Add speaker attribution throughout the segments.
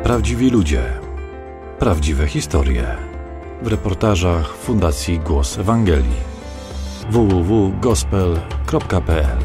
Speaker 1: Prawdziwi ludzie, prawdziwe historie. W reportażach Fundacji Głos Ewangelii. www.gospel.pl.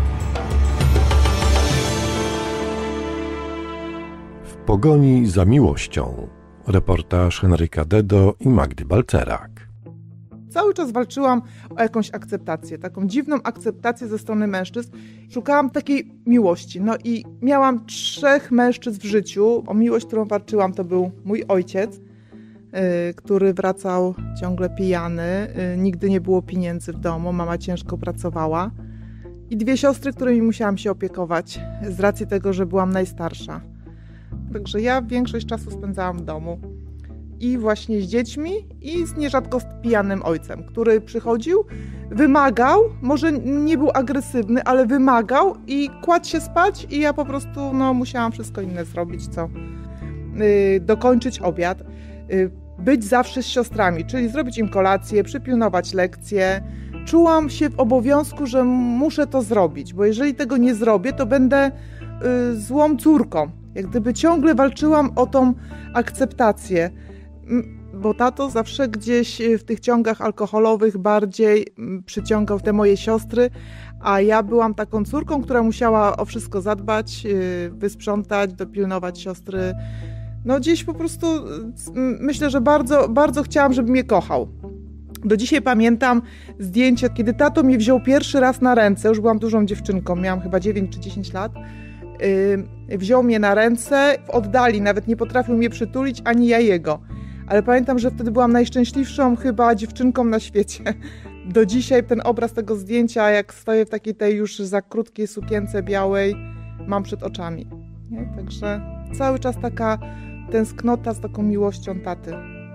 Speaker 1: W pogoni za miłością. Reportaż Henryka Dedo i Magdy Balcerak.
Speaker 2: Cały czas walczyłam o jakąś akceptację, taką dziwną akceptację ze strony mężczyzn. Szukałam takiej miłości. No i miałam 3 mężczyzn w życiu. O miłość, którą walczyłam, to był mój ojciec, który wracał ciągle pijany. Nigdy nie było pieniędzy w domu, mama ciężko pracowała. I 2 siostry, którymi musiałam się opiekować z racji tego, że byłam najstarsza. Także ja większość czasu spędzałam w domu. I właśnie z dziećmi i z nierzadko z pijanym ojcem, który przychodził, wymagał, może nie był agresywny, ale wymagał i kładł się spać i ja po prostu musiałam wszystko inne zrobić, dokończyć obiad, być zawsze z siostrami, czyli zrobić im kolację, przypilnować lekcje. Czułam się w obowiązku, że muszę to zrobić, bo jeżeli tego nie zrobię, to będę złą córką. Jak gdyby ciągle walczyłam o tą akceptację. Bo tato zawsze gdzieś w tych ciągach alkoholowych bardziej przyciągał te moje siostry, a ja byłam taką córką, która musiała o wszystko zadbać, wysprzątać, dopilnować siostry. Gdzieś po prostu myślę, że bardzo, bardzo chciałam, żeby mnie kochał. Do dzisiaj pamiętam zdjęcie, kiedy tato mnie wziął pierwszy raz na ręce, już byłam dużą dziewczynką, miałam chyba 9 czy 10 lat. Wziął mnie na ręce, w oddali, nawet nie potrafił mnie przytulić, ani ja jego. Ale pamiętam, że wtedy byłam najszczęśliwszą chyba dziewczynką na świecie. Do dzisiaj ten obraz tego zdjęcia, jak stoję w takiej tej już za krótkiej sukience białej, mam przed oczami. Nie? Także cały czas taka tęsknota z taką miłością taty.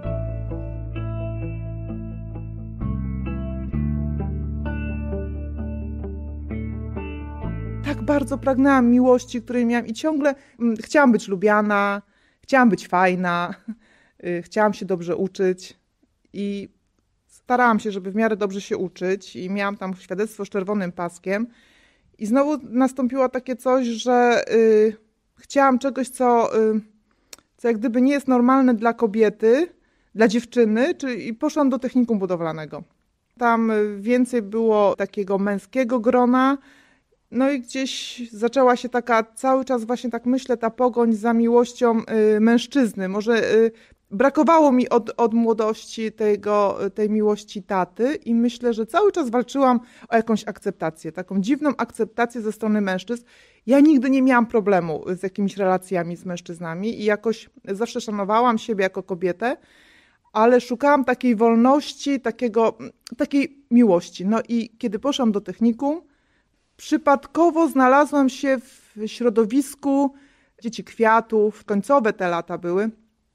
Speaker 2: Tak bardzo pragnęłam miłości, której miałam i ciągle chciałam być lubiana, chciałam być fajna, chciałam się dobrze uczyć i starałam się, żeby w miarę dobrze się uczyć i miałam tam świadectwo z czerwonym paskiem i znowu nastąpiło takie coś, że chciałam czegoś, co jak gdyby nie jest normalne dla kobiety, dla dziewczyny, i poszłam do technikum budowlanego. Tam więcej było takiego męskiego grona. No i gdzieś zaczęła się taka, cały czas właśnie tak myślę, ta pogoń za miłością mężczyzny. Może brakowało mi od młodości tej miłości taty i myślę, że cały czas walczyłam o jakąś akceptację, taką dziwną akceptację ze strony mężczyzn. Ja nigdy nie miałam problemu z jakimiś relacjami z mężczyznami i jakoś zawsze szanowałam siebie jako kobietę, ale szukałam takiej wolności, takiej miłości. No i kiedy poszłam do technikum, przypadkowo znalazłam się w środowisku dzieci kwiatów, końcowe te lata były,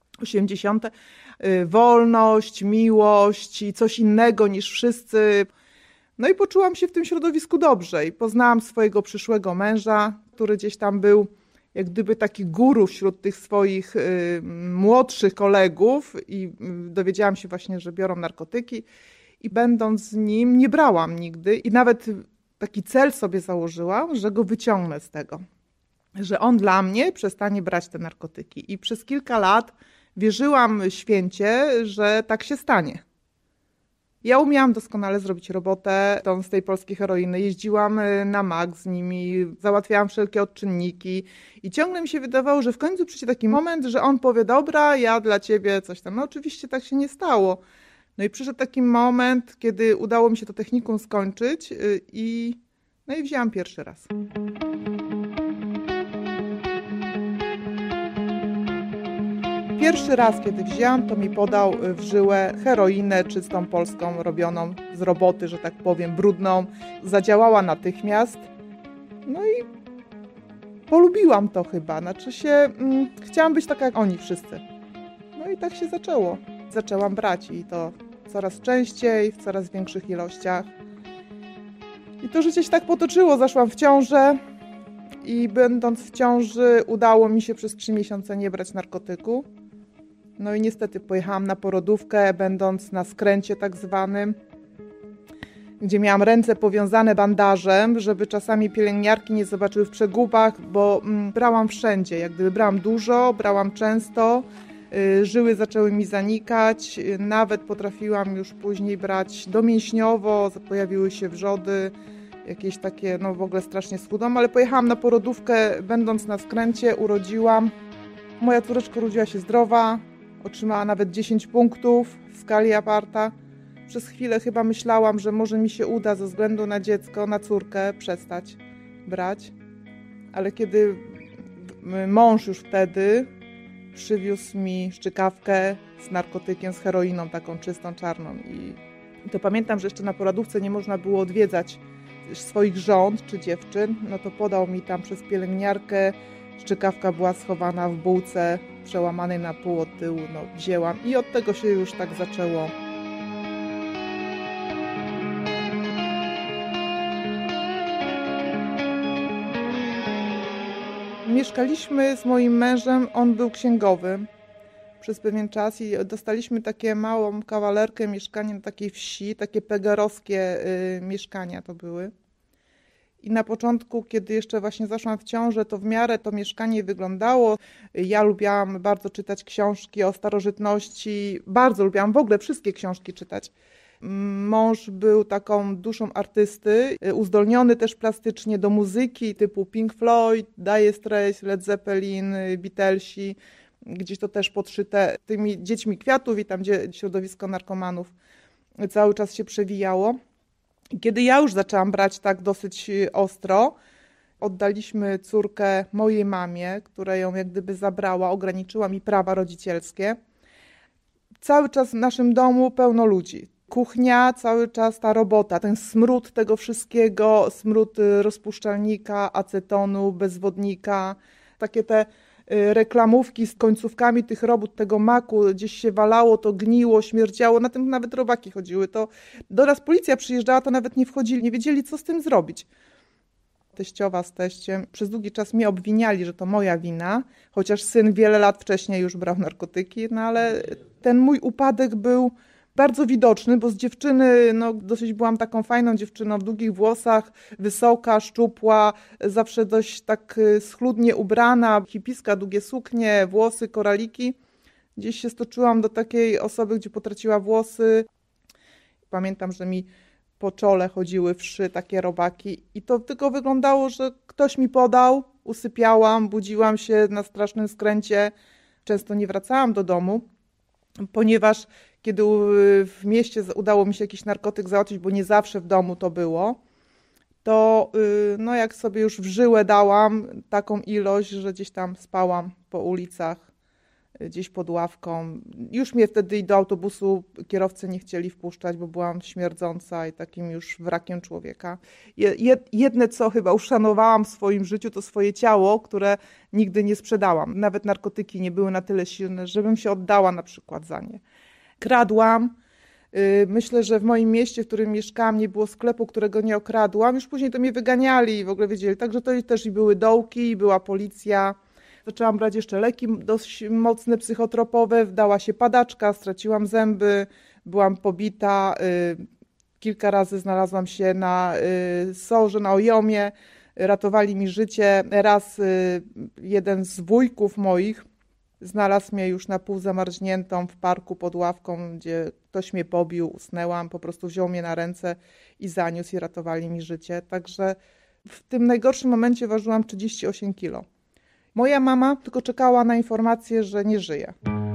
Speaker 2: 80. Wolność, miłość i coś innego niż wszyscy. No i poczułam się w tym środowisku dobrze i poznałam swojego przyszłego męża, który gdzieś tam był jak gdyby taki guru wśród tych swoich młodszych kolegów i dowiedziałam się właśnie, że biorą narkotyki i będąc z nim nie brałam nigdy i nawet taki cel sobie założyłam, że go wyciągnę z tego, że on dla mnie przestanie brać te narkotyki. I przez kilka lat wierzyłam święcie, że tak się stanie. Ja umiałam doskonale zrobić robotę z tej polskiej heroiny. Jeździłam na MAK z nimi, załatwiałam wszelkie odczynniki i ciągle mi się wydawało, że w końcu przyjdzie taki moment, że on powie, dobra, ja dla ciebie coś tam. No oczywiście tak się nie stało. No i przyszedł taki moment, kiedy udało mi się to technikum skończyć i wzięłam pierwszy raz. Pierwszy raz, kiedy wzięłam, to mi podał w żyłę heroinę czystą polską, robioną z roboty, że tak powiem, brudną. Zadziałała natychmiast. No i polubiłam to chyba. Chciałam być taka jak oni wszyscy. No i tak się zaczęło. Zaczęłam brać i to coraz częściej, w coraz większych ilościach. I to życie się tak potoczyło. Zaszłam w ciążę i będąc w ciąży udało mi się przez 3 miesiące nie brać narkotyku. No i niestety pojechałam na porodówkę, będąc na skręcie tak zwanym. gdzie miałam ręce powiązane bandażem, żeby czasami pielęgniarki nie zobaczyły w przegubach, bo brałam wszędzie, jak gdyby brałam dużo, brałam często, żyły zaczęły mi zanikać, nawet potrafiłam już później brać domięśniowo, pojawiły się wrzody, jakieś takie, no w ogóle strasznie schudłam, ale pojechałam na porodówkę, będąc na skręcie, urodziłam. Moja córeczka urodziła się zdrowa, otrzymała nawet 10 punktów w skali Aparta. Przez chwilę chyba myślałam, że może mi się uda ze względu na dziecko, na córkę przestać brać. Ale kiedy mąż już wtedy przywiózł mi szczykawkę z narkotykiem, z heroiną taką czystą, czarną. I to pamiętam, że jeszcze na porodówce nie można było odwiedzać swoich żon czy dziewczyn. No to podał mi tam przez pielęgniarkę. Szczykawka była schowana w bułce przełamanej na pół od tyłu. No, wzięłam i od tego się już tak zaczęło. Mieszkaliśmy z moim mężem, on był księgowym przez pewien czas i dostaliśmy takie małą kawalerkę, mieszkanie na takiej wsi, takie pegerowskie mieszkania to były. I na początku, kiedy jeszcze właśnie zaszłam w ciążę, to w miarę to mieszkanie wyglądało. Ja lubiłam bardzo czytać książki o starożytności, bardzo lubiłam w ogóle wszystkie książki czytać. Mąż był taką duszą artysty, uzdolniony też plastycznie do muzyki typu Pink Floyd, Dire Straits, Led Zeppelin, Beatlesi, gdzieś to też podszyte tymi dziećmi kwiatów i tam, gdzie środowisko narkomanów cały czas się przewijało. I kiedy ja już zaczęłam brać tak dosyć ostro, oddaliśmy córkę mojej mamie, która ją jak gdyby zabrała, ograniczyła mi prawa rodzicielskie. Cały czas w naszym domu pełno ludzi. Kuchnia, cały czas ta robota, ten smród tego wszystkiego, smród rozpuszczalnika, acetonu, bezwodnika, takie te reklamówki z końcówkami tych robót, tego maku, gdzieś się walało, to gniło, śmierdziało, na tym nawet robaki chodziły. To do nas policja przyjeżdżała, to nawet nie wchodzili, nie wiedzieli, co z tym zrobić. Teściowa z teściem przez długi czas mnie obwiniali, że to moja wina, chociaż syn wiele lat wcześniej już brał narkotyki, no ale ten mój upadek był bardzo widoczny, bo z dziewczyny, no dosyć byłam taką fajną dziewczyną, w długich włosach, wysoka, szczupła, zawsze dość tak schludnie ubrana, hipiska, długie suknie, włosy, koraliki. Gdzieś się stoczyłam do takiej osoby, gdzie potraciła włosy. Pamiętam, że mi po czole chodziły wszy, takie robaki i to tylko wyglądało, że ktoś mi podał, usypiałam, budziłam się na strasznym skręcie. Często nie wracałam do domu, ponieważ kiedy w mieście udało mi się jakiś narkotyk załatwić, bo nie zawsze w domu to było, to no jak sobie już w żyłę dałam taką ilość, że gdzieś tam spałam po ulicach, gdzieś pod ławką. Już mnie wtedy do autobusu kierowcy nie chcieli wpuszczać, bo byłam śmierdząca i takim już wrakiem człowieka. Jedne, co chyba uszanowałam w swoim życiu, to swoje ciało, które nigdy nie sprzedałam. Nawet narkotyki nie były na tyle silne, żebym się oddała na przykład za nie. Kradłam. Myślę, że w moim mieście, w którym mieszkałam, nie było sklepu, którego nie okradłam. Już później to mnie wyganiali i w ogóle wiedzieli. Także to też i były dołki, i była policja. Zaczęłam brać jeszcze leki dość mocne, psychotropowe. Wdała się padaczka, straciłam zęby, byłam pobita. Kilka razy znalazłam się na sorze, na ojomie. Ratowali mi życie. Raz jeden z wujków moich znalazł mnie już na pół zamarzniętą w parku pod ławką, gdzie ktoś mnie pobił, usnęłam, po prostu wziął mnie na ręce i zaniósł i ratowali mi życie. Także w tym najgorszym momencie ważyłam 38 kilo. Moja mama tylko czekała na informację, że nie żyje.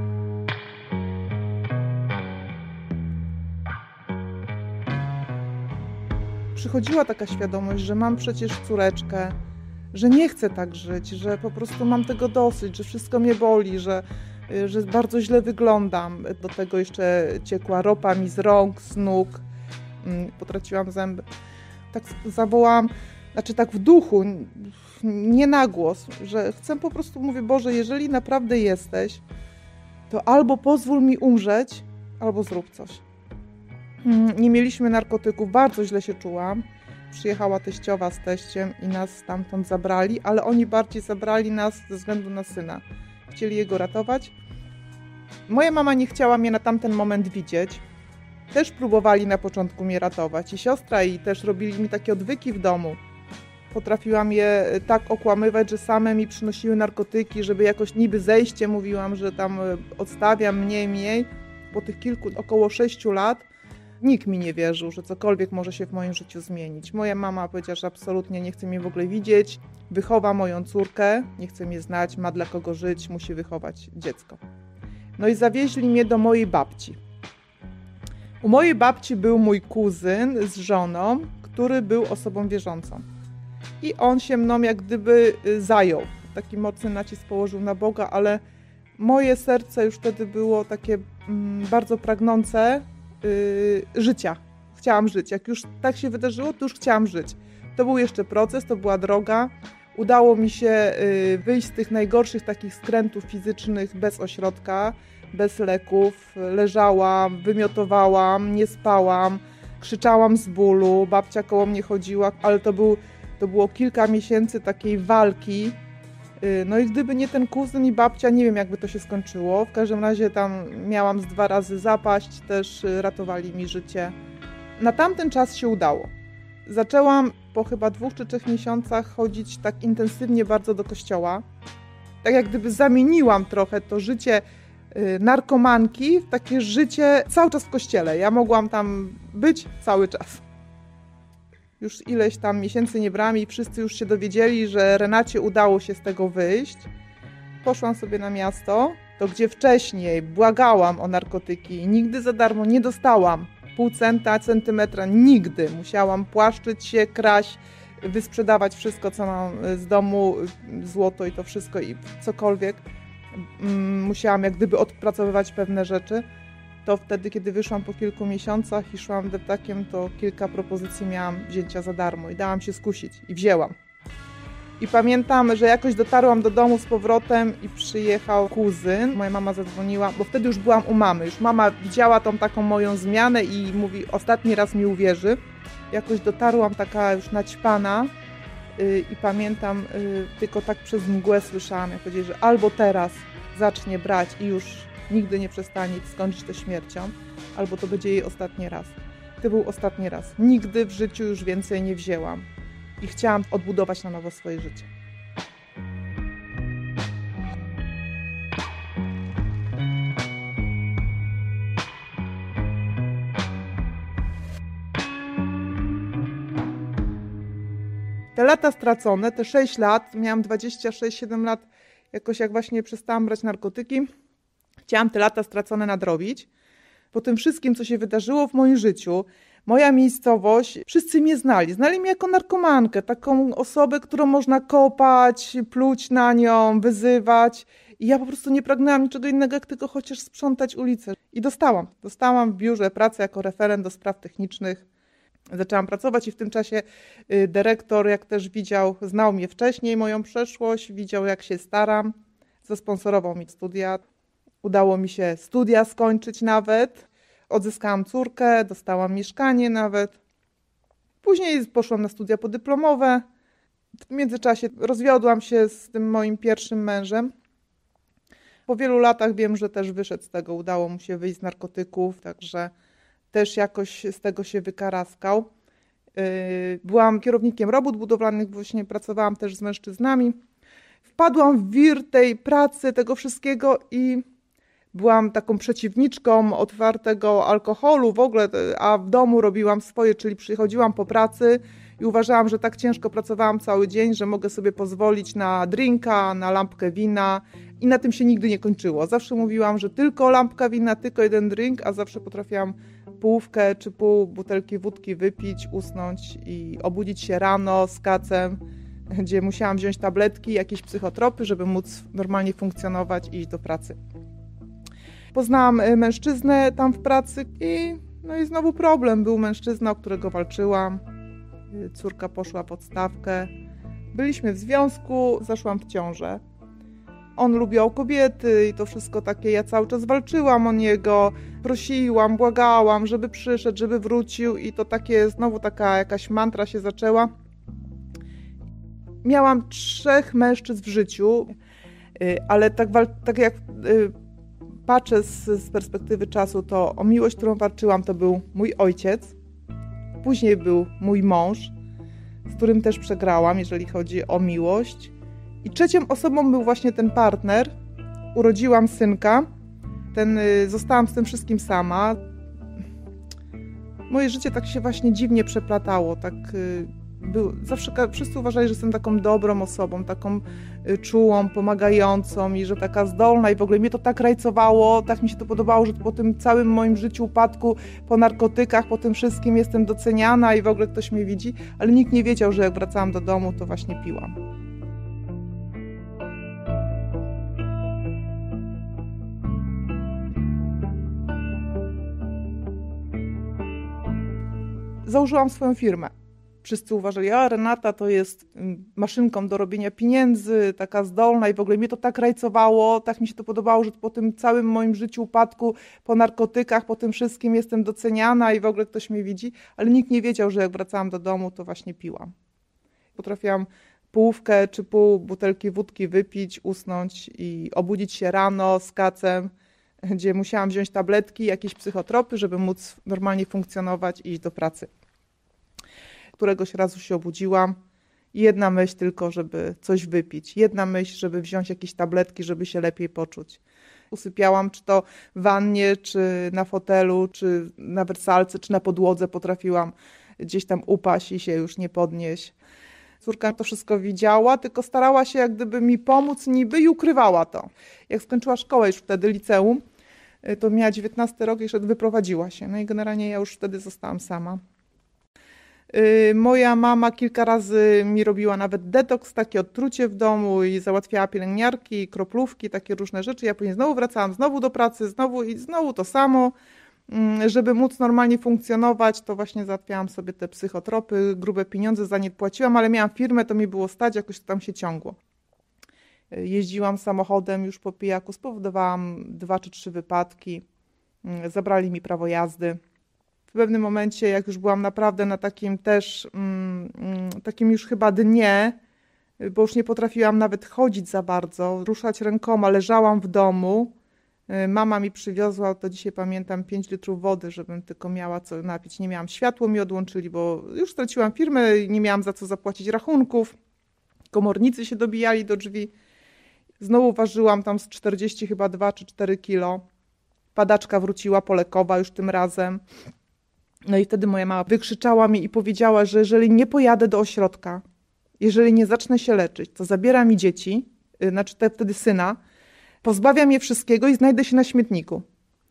Speaker 2: Przychodziła taka świadomość, że mam przecież córeczkę, że nie chcę tak żyć, że po prostu mam tego dosyć, że wszystko mnie boli, że bardzo źle wyglądam. Do tego jeszcze ciekła ropa mi z rąk, z nóg, potraciłam zęby. Tak zawołałam, znaczy tak w duchu, nie na głos, że chcę po prostu, mówię, Boże, jeżeli naprawdę jesteś, to albo pozwól mi umrzeć, albo zrób coś. Nie mieliśmy narkotyków, bardzo źle się czułam. Przyjechała teściowa z teściem i nas stamtąd zabrali, ale oni bardziej zabrali nas ze względu na syna. Chcieli jego ratować. Moja mama nie chciała mnie na tamten moment widzieć. też próbowali na początku mnie ratować. I siostra, i też robili mi takie odwyki w domu. Potrafiłam je tak okłamywać, że same mi przynosiły narkotyki, żeby jakoś niby zejście, mówiłam, że tam odstawiam mniej. Po tych około 6 lat nikt mi nie wierzył, że cokolwiek może się w moim życiu zmienić. Moja mama powiedziała, że absolutnie nie chce mnie w ogóle widzieć, wychowa moją córkę, nie chce mnie znać, ma dla kogo żyć, musi wychować dziecko. No i zawieźli mnie do mojej babci. U mojej babci był mój kuzyn z żoną, który był osobą wierzącą. I on się mną jak gdyby zajął. Taki mocny nacisk położył na Boga, ale moje serce już wtedy było takie bardzo pragnące życia. Chciałam żyć. Jak już tak się wydarzyło, to już chciałam żyć. To był jeszcze proces, to była droga. Udało mi się wyjść z tych najgorszych takich skrętów fizycznych bez ośrodka, bez leków. Leżałam, wymiotowałam, nie spałam, krzyczałam z bólu, babcia koło mnie chodziła, ale to było kilka miesięcy takiej walki. No i gdyby nie ten kuzyn i babcia, nie wiem jakby to się skończyło. W każdym razie tam miałam z 2 razy zapaść, też ratowali mi życie. Na tamten czas się udało. Zaczęłam po chyba 2 czy 3 miesiącach chodzić tak intensywnie bardzo do kościoła. Tak jak gdyby zamieniłam trochę to życie narkomanki w takie życie cały czas w kościele. Ja mogłam tam być cały czas. Już ileś tam miesięcy nie brałam i wszyscy już się dowiedzieli, że Renacie udało się z tego wyjść. Poszłam sobie na miasto, to gdzie wcześniej błagałam o narkotyki i nigdy za darmo nie dostałam pół centa, centymetra, nigdy. Musiałam płaszczyć się, kraść, wysprzedawać wszystko, co mam z domu, złoto i to wszystko i cokolwiek. Musiałam jak gdyby odpracowywać pewne rzeczy. To wtedy, kiedy wyszłam po kilku miesiącach i szłam deptakiem, to kilka propozycji miałam wzięcia za darmo i dałam się skusić i wzięłam. I pamiętam, że jakoś dotarłam do domu z powrotem i przyjechał kuzyn. Moja mama zadzwoniła, bo wtedy już byłam u mamy. Już mama widziała tą taką moją zmianę i mówi, ostatni raz mi uwierzy. Jakoś dotarłam taka już naćpana i pamiętam, tylko tak przez mgłę słyszałam, jak powiedzieli, że albo teraz zacznie brać i już nigdy nie przestanie, skończyć to śmiercią, albo to będzie jej ostatni raz. To był ostatni raz. Nigdy w życiu już więcej nie wzięłam i chciałam odbudować na nowo swoje życie. Te lata stracone, te 6 lat, miałam 26-7 lat, jakoś jak właśnie przestałam brać narkotyki, chciałam te lata stracone nadrobić. Po tym wszystkim, co się wydarzyło w moim życiu, moja miejscowość, wszyscy mnie znali. Znali mnie jako narkomankę, taką osobę, którą można kopać, pluć na nią, wyzywać. I ja po prostu nie pragnęłam niczego innego, jak tylko chociaż sprzątać ulicę. I dostałam w biurze pracę jako referent do spraw technicznych. Zaczęłam pracować i w tym czasie dyrektor, jak też widział, znał mnie wcześniej, moją przeszłość, widział jak się staram, zasponsorował mi studia. Udało mi się studia skończyć nawet, odzyskałam córkę, dostałam mieszkanie nawet. Później poszłam na studia podyplomowe. W międzyczasie rozwiodłam się z tym moim pierwszym mężem. Po wielu latach wiem, że też wyszedł z tego, udało mu się wyjść z narkotyków, także też jakoś z tego się wykaraskał. Byłam kierownikiem robót budowlanych, właśnie pracowałam też z mężczyznami. Wpadłam w wir tej pracy, tego wszystkiego i byłam taką przeciwniczką otwartego alkoholu w ogóle, a w domu robiłam swoje, czyli przychodziłam po pracy i uważałam, że tak ciężko pracowałam cały dzień, że mogę sobie pozwolić na drinka, na lampkę wina i na tym się nigdy nie kończyło. Zawsze mówiłam, że tylko lampka wina, tylko jeden drink, a zawsze potrafiłam połówkę czy pół butelki wódki wypić, usnąć i obudzić się rano z kacem, gdzie musiałam wziąć tabletki, jakieś psychotropy, żeby móc normalnie funkcjonować i iść do pracy. Poznałam mężczyznę tam w pracy i znowu problem. Był mężczyzna, o którego walczyłam. Córka poszła pod stawkę. Byliśmy w związku, zaszłam w ciążę. On lubiał kobiety i to wszystko takie. Ja cały czas walczyłam o niego, prosiłam, błagałam, żeby przyszedł, żeby wrócił i to takie, znowu taka jakaś mantra się zaczęła. Miałam 3 mężczyzn w życiu, ale tak jak patrzę z perspektywy czasu, to o miłość, którą walczyłam, to był mój ojciec. Później był mój mąż, z którym też przegrałam, jeżeli chodzi o miłość. I trzecią osobą był właśnie ten partner. Urodziłam synka. Zostałam z tym wszystkim sama. Moje życie tak się właśnie dziwnie przeplatało. Zawsze wszyscy uważali, że jestem taką dobrą osobą, taką czułą, pomagającą i że taka zdolna i w ogóle mnie to tak rajcowało, tak mi się to podobało, że po tym całym moim życiu upadku, po narkotykach, po tym wszystkim jestem doceniana i w ogóle ktoś mnie widzi, ale nikt nie wiedział, że jak wracałam do domu, to właśnie piłam. Założyłam swoją firmę. Wszyscy uważali, a Renata to jest maszynką do robienia pieniędzy, taka zdolna i w ogóle mnie to tak rajcowało, tak mi się to podobało, że po tym całym moim życiu upadku, po narkotykach, po tym wszystkim jestem doceniana i w ogóle ktoś mnie widzi, ale nikt nie wiedział, że jak wracałam do domu, to właśnie piłam. Potrafiłam połówkę czy pół butelki wódki wypić, usnąć i obudzić się rano z kacem, gdzie musiałam wziąć tabletki, jakieś psychotropy, żeby móc normalnie funkcjonować i iść do pracy. Któregoś razu się obudziłam i jedna myśl tylko, żeby coś wypić. Jedna myśl, żeby wziąć jakieś tabletki, żeby się lepiej poczuć. Usypiałam czy to w wannie, czy na fotelu, czy na wersalce, czy na podłodze. Potrafiłam gdzieś tam upaść i się już nie podnieść. Córka to wszystko widziała, tylko starała się jak gdyby mi pomóc niby i ukrywała to. Jak skończyła szkołę już wtedy, liceum, to miała 19 rok i jeszcze wyprowadziła się. No i generalnie ja już wtedy zostałam sama. Moja mama kilka razy mi robiła nawet detoks, takie odtrucie w domu i załatwiała pielęgniarki, kroplówki, takie różne rzeczy. Ja później znowu wracałam znowu do pracy, znowu to samo. Żeby móc normalnie funkcjonować, to właśnie załatwiałam sobie te psychotropy, grube pieniądze za nie płaciłam, ale miałam firmę, to mi było stać, jakoś to tam się ciągło. Jeździłam samochodem już po pijaku, spowodowałam 2 czy 3 wypadki, zabrali mi prawo jazdy. W pewnym momencie, jak już byłam naprawdę na takim też, takim już chyba dnie, bo już nie potrafiłam nawet chodzić za bardzo, ruszać rękoma, leżałam w domu. Mama mi przywiozła, to dzisiaj pamiętam, 5 litrów wody, żebym tylko miała co napić. Nie miałam, światło mi odłączyli, bo już straciłam firmę i nie miałam za co zapłacić rachunków. Komornicy się dobijali do drzwi. Znowu ważyłam tam z 40 chyba 2 czy 4 kilo. Padaczka wróciła polekowa już tym razem. No i wtedy moja mama wykrzyczała mi i powiedziała, że jeżeli nie pojadę do ośrodka, jeżeli nie zacznę się leczyć, to zabiera mi dzieci, znaczy wtedy syna, pozbawia mnie wszystkiego i znajdę się na śmietniku.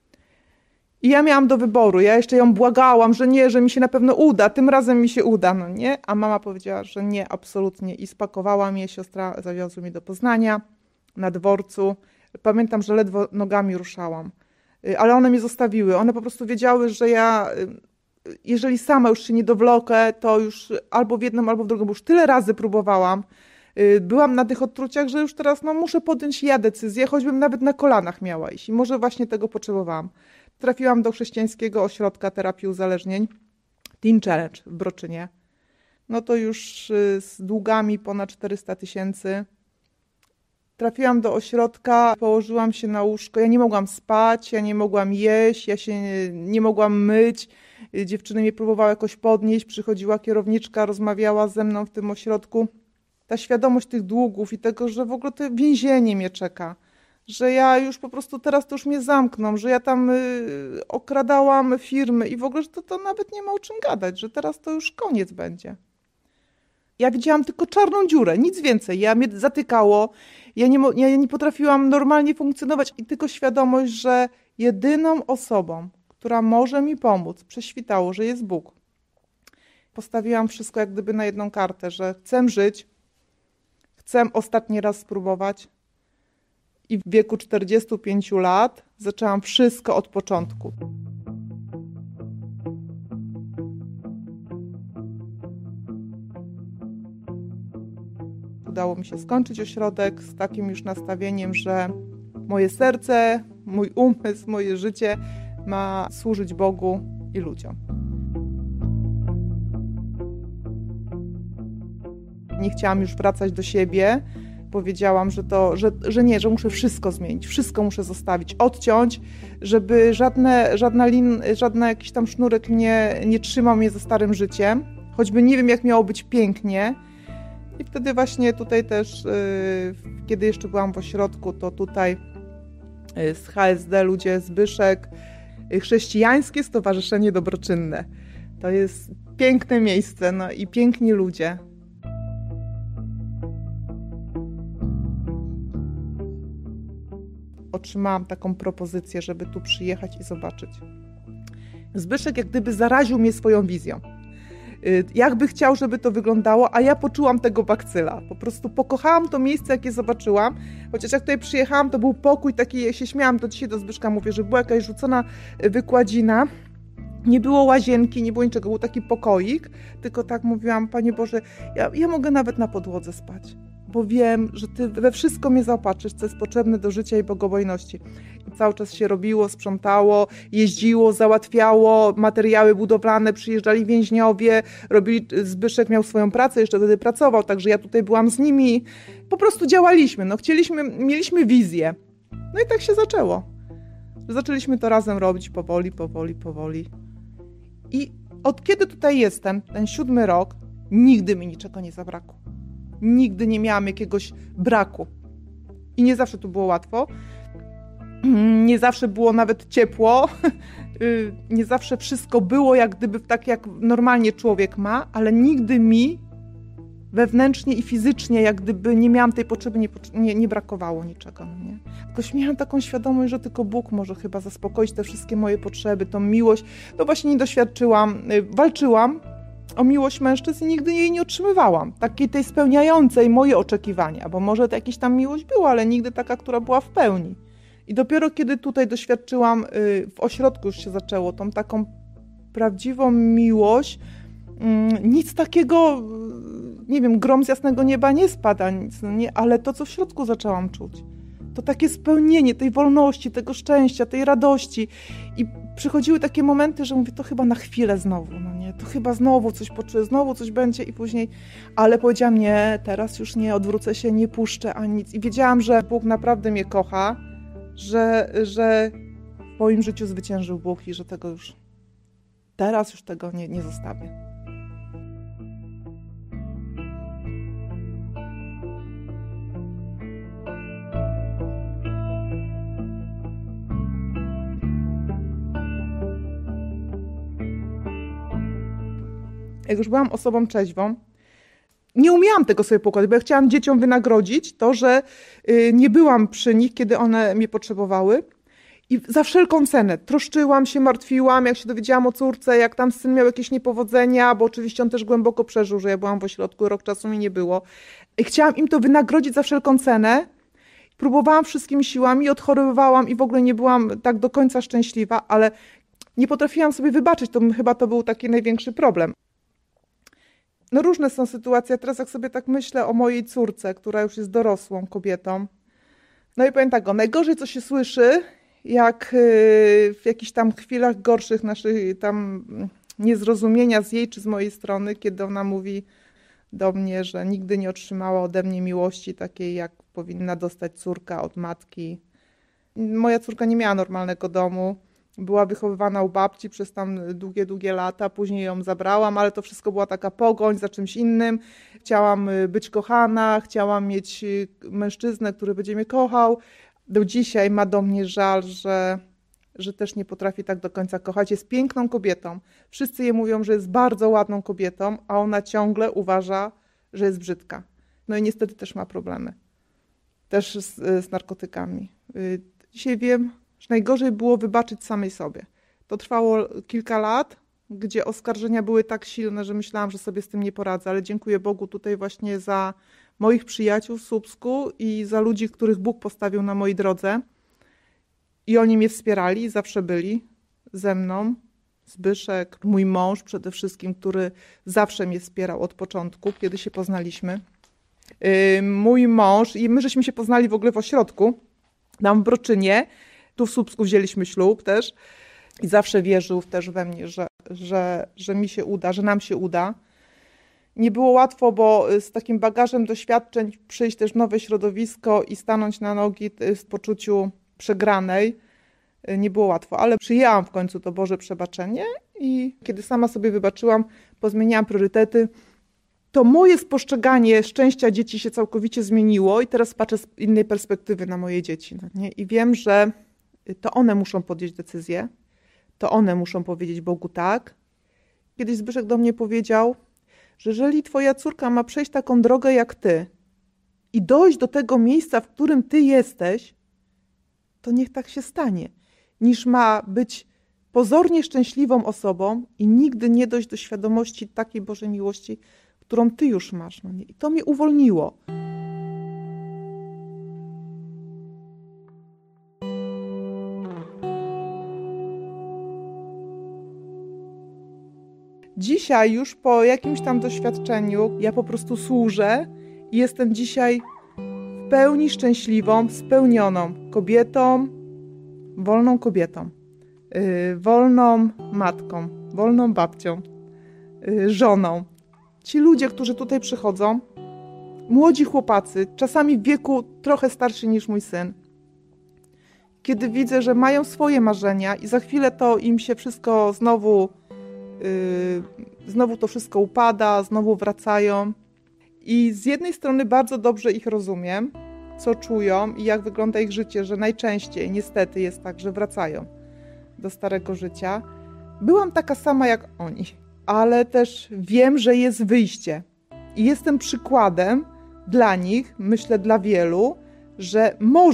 Speaker 2: I ja miałam do wyboru, ja jeszcze ją błagałam, że nie, że mi się na pewno uda, tym razem mi się uda, no nie? A mama powiedziała, że nie, absolutnie. I spakowała mnie, siostra zawiozła mnie do Poznania, na dworcu. Pamiętam, że ledwo nogami ruszałam. Ale one mnie zostawiły, one po prostu wiedziały, że ja, jeżeli sama już się nie dowlokę, to już albo w jedną, albo w drugą, bo już tyle razy próbowałam. Byłam na tych odtruciach, że już teraz muszę podjąć ja decyzję, choćbym nawet na kolanach miała iść. I może właśnie tego potrzebowałam. Trafiłam do chrześcijańskiego ośrodka terapii uzależnień, Teen Challenge w Broczynie. No to już z długami ponad 400 000. Trafiłam do ośrodka, położyłam się na łóżko, ja nie mogłam spać, ja nie mogłam jeść, ja się nie mogłam myć. Dziewczyny mnie próbowały jakoś podnieść, przychodziła kierowniczka, rozmawiała ze mną w tym ośrodku. Ta świadomość tych długów i tego, że w ogóle to więzienie mnie czeka, że ja już po prostu teraz to już mnie zamkną, że ja tam okradałam firmy i w ogóle, że to nawet nie ma o czym gadać, że teraz to już koniec będzie. Ja widziałam tylko czarną dziurę, nic więcej. Mnie zatykało, ja nie potrafiłam normalnie funkcjonować i tylko świadomość, że jedyną osobą, która może mi pomóc, prześwitało, że jest Bóg. Postawiłam wszystko jak gdyby na jedną kartę, że chcę żyć, chcę ostatni raz spróbować i w wieku 45 lat zaczęłam wszystko od początku. Udało mi się skończyć ośrodek z takim już nastawieniem, że moje serce, mój umysł, moje życie ma służyć Bogu i ludziom. Nie chciałam już wracać do siebie, powiedziałam, że nie, że muszę wszystko zmienić, wszystko muszę zostawić, odciąć, żeby żadna jakiś tam sznurek nie trzymał mnie za starym życiem, choćby nie wiem, jak miało być pięknie. I wtedy właśnie tutaj też, kiedy jeszcze byłam w ośrodku, to tutaj z HSD ludzie, Zbyszek, Chrześcijańskie Stowarzyszenie Dobroczynne. To jest piękne miejsce, no i piękni ludzie. Otrzymałam taką propozycję, żeby tu przyjechać i zobaczyć. Zbyszek jak gdyby zaraził mnie swoją wizją. Jakby chciał, żeby to wyglądało, a ja poczułam tego bakcyla. Po prostu pokochałam to miejsce, jakie zobaczyłam. Chociaż jak tutaj przyjechałam, to był pokój taki, ja się śmiałam, to dzisiaj do Zbyszka mówię, że była jakaś rzucona wykładzina. Nie było łazienki, nie było niczego, był taki pokoik, tylko tak mówiłam, Panie Boże, ja mogę nawet na podłodze spać, bo wiem, że Ty we wszystko mnie zaopatrzysz, co jest potrzebne do życia i bogobojności. I cały czas się robiło, sprzątało, jeździło, załatwiało, materiały budowlane, przyjeżdżali więźniowie, Zbyszek miał swoją pracę, jeszcze wtedy pracował, także ja tutaj byłam z nimi, po prostu działaliśmy, mieliśmy wizję. No i tak się zaczęło. Zaczęliśmy to razem robić powoli. I od kiedy tutaj jestem, ten 7 rok, nigdy mi niczego nie zabrakło. Nigdy nie miałam jakiegoś braku. I nie zawsze tu było łatwo. Nie zawsze było nawet ciepło. Nie zawsze wszystko było jak gdyby tak, jak normalnie człowiek ma, ale nigdy mi wewnętrznie i fizycznie jak gdyby nie miałam tej potrzeby, nie brakowało niczego. No nie? Tylko miałam taką świadomość, że tylko Bóg może chyba zaspokoić te wszystkie moje potrzeby, tą miłość. No właśnie nie doświadczyłam, walczyłam o miłość mężczyzn i nigdy jej nie otrzymywałam. Takiej tej spełniającej moje oczekiwania, bo może to jakaś tam miłość była, ale nigdy taka, która była w pełni. I dopiero kiedy tutaj doświadczyłam, w ośrodku już się zaczęło, tą taką prawdziwą miłość, nic takiego, nie wiem, grom z jasnego nieba nie spada, nic, no nie, ale to, co w środku zaczęłam czuć, to takie spełnienie tej wolności, tego szczęścia, tej radości. I przychodziły takie momenty, że mówię, to chyba na chwilę znowu, no nie, to chyba znowu coś poczuję, znowu coś będzie i później, ale powiedziałam, nie, teraz już nie, odwrócę się, nie puszczę ani nic. I wiedziałam, że Bóg naprawdę mnie kocha, że w moim życiu zwyciężył Bóg i że tego już, teraz już tego nie zostawię. Jak już byłam osobą trzeźwą, nie umiałam tego sobie pokładać, bo ja chciałam dzieciom wynagrodzić to, że nie byłam przy nich, kiedy one mnie potrzebowały. I za wszelką cenę troszczyłam się, martwiłam, jak się dowiedziałam o córce, jak tam syn miał jakieś niepowodzenia, bo oczywiście on też głęboko przeżył, że ja byłam w ośrodku, rok czasu mi nie było. I chciałam im to wynagrodzić za wszelką cenę. Próbowałam wszystkimi siłami, odchorowywałam i w ogóle nie byłam tak do końca szczęśliwa, ale nie potrafiłam sobie wybaczyć, chyba to był taki największy problem. No różne są sytuacje, teraz jak sobie tak myślę o mojej córce, która już jest dorosłą kobietą, no i powiem tak, najgorzej co się słyszy, jak w jakichś tam chwilach gorszych naszych tam niezrozumienia z jej czy z mojej strony, kiedy ona mówi do mnie, że nigdy nie otrzymała ode mnie miłości takiej, jak powinna dostać córka od matki. Moja córka nie miała normalnego domu. Była wychowywana u babci przez tam długie lata, później ją zabrałam, ale to wszystko była taka pogoń za czymś innym. Chciałam być kochana, chciałam mieć mężczyznę, który będzie mnie kochał. Do dzisiaj ma do mnie żal, że też nie potrafi tak do końca kochać. Jest piękną kobietą. Wszyscy jej mówią, że jest bardzo ładną kobietą, a ona ciągle uważa, że jest brzydka. No i niestety też ma problemy. Też z narkotykami. Dzisiaj wiem, że najgorzej było wybaczyć samej sobie. To trwało kilka lat, gdzie oskarżenia były tak silne, że myślałam, że sobie z tym nie poradzę, ale dziękuję Bogu tutaj właśnie za moich przyjaciół w Słupsku i za ludzi, których Bóg postawił na mojej drodze. I oni mnie wspierali, zawsze byli ze mną. Zbyszek, mój mąż przede wszystkim, który zawsze mnie wspierał od początku, kiedy się poznaliśmy. Mój mąż i my żeśmy się poznali w ogóle w ośrodku, tam w Broczynie. Tu w Słupsku wzięliśmy ślub też i zawsze wierzył też we mnie, że mi się uda, że nam się uda. Nie było łatwo, bo z takim bagażem doświadczeń przyjść też w nowe środowisko i stanąć na nogi w poczuciu przegranej. Nie było łatwo, ale przyjęłam w końcu to Boże przebaczenie i kiedy sama sobie wybaczyłam, pozmieniałam priorytety, to moje spostrzeganie szczęścia dzieci się całkowicie zmieniło i teraz patrzę z innej perspektywy na moje dzieci. No nie? I wiem, że to one muszą podjąć decyzję, to one muszą powiedzieć Bogu tak. Kiedyś Zbyszek do mnie powiedział, że jeżeli twoja córka ma przejść taką drogę jak ty i dojść do tego miejsca, w którym ty jesteś, to niech tak się stanie, niż ma być pozornie szczęśliwą osobą i nigdy nie dojść do świadomości takiej Bożej miłości, którą ty już masz. No nie? I to mnie uwolniło. Dzisiaj już po jakimś tam doświadczeniu ja po prostu służę i jestem dzisiaj w pełni szczęśliwą, spełnioną kobietą, wolną matką, wolną babcią, żoną. Ci ludzie, którzy tutaj przychodzą, młodzi chłopacy, czasami w wieku trochę starszy niż mój syn, kiedy widzę, że mają swoje marzenia i za chwilę to im się wszystko znowu to wszystko upada, znowu wracają. I z jednej strony bardzo dobrze ich rozumiem, co czują i jak wygląda ich życie, że najczęściej niestety jest tak, że wracają do starego życia. Byłam taka sama jak oni, ale też wiem, że jest wyjście. I jestem przykładem dla nich, myślę dla wielu, że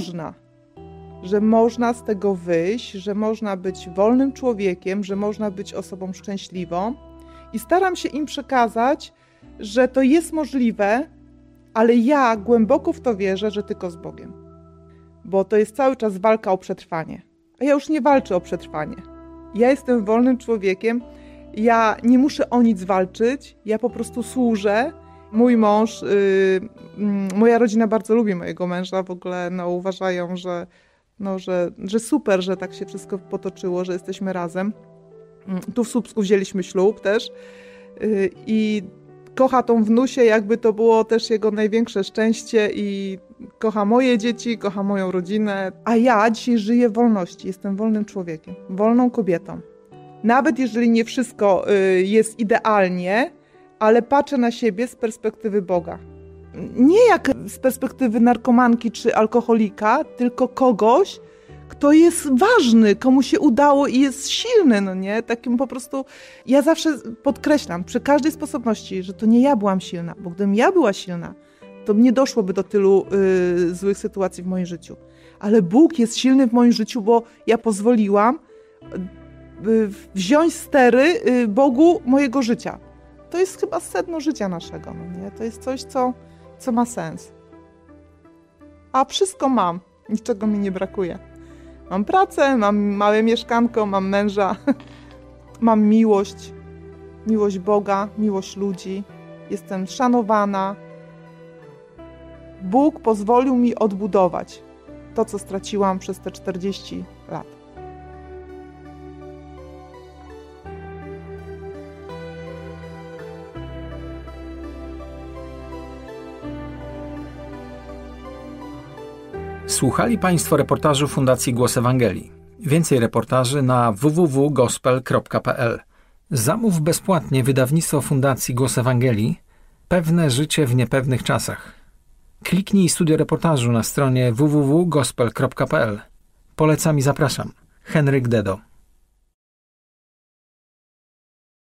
Speaker 2: można z tego wyjść, że można być wolnym człowiekiem, że można być osobą szczęśliwą. I staram się im przekazać, że to jest możliwe, ale ja głęboko w to wierzę, że tylko z Bogiem. Bo to jest cały czas walka o przetrwanie. A ja już nie walczę o przetrwanie. Ja jestem wolnym człowiekiem, ja nie muszę o nic walczyć, ja po prostu służę. Mój mąż, moja rodzina bardzo lubi mojego męża, w ogóle uważają, że super, że tak się wszystko potoczyło, że jesteśmy razem. Tu w Słupsku wzięliśmy ślub też i kocha tą wnusię, jakby to było też jego największe szczęście i kocha moje dzieci, kocha moją rodzinę. A ja dzisiaj żyję w wolności, jestem wolnym człowiekiem, wolną kobietą. Nawet jeżeli nie wszystko jest idealnie, ale patrzę na siebie z perspektywy Boga. Nie jak z perspektywy narkomanki czy alkoholika, tylko kogoś, kto jest ważny, komu się udało i jest silny, no nie? Takim po prostu, ja zawsze podkreślam przy każdej sposobności, że to nie ja byłam silna, bo gdybym ja była silna, to nie doszłoby do tylu złych sytuacji w moim życiu. Ale Bóg jest silny w moim życiu, bo ja pozwoliłam wziąć stery Bogu mojego życia. To jest chyba sedno życia naszego, no nie? To jest coś, co ma sens. A wszystko mam, niczego mi nie brakuje. Mam pracę, mam małe mieszkanko, mam męża, mam miłość Boga, miłość ludzi, jestem szanowana. Bóg pozwolił mi odbudować to, co straciłam przez te 40 lat.
Speaker 3: Słuchali Państwo reportażu Fundacji Głos Ewangelii. Więcej reportaży na www.gospel.pl. Zamów bezpłatnie wydawnictwo Fundacji Głos Ewangelii Pewne życie w niepewnych czasach. Kliknij studio reportażu na stronie www.gospel.pl. Polecam i zapraszam. Henryk Dedo.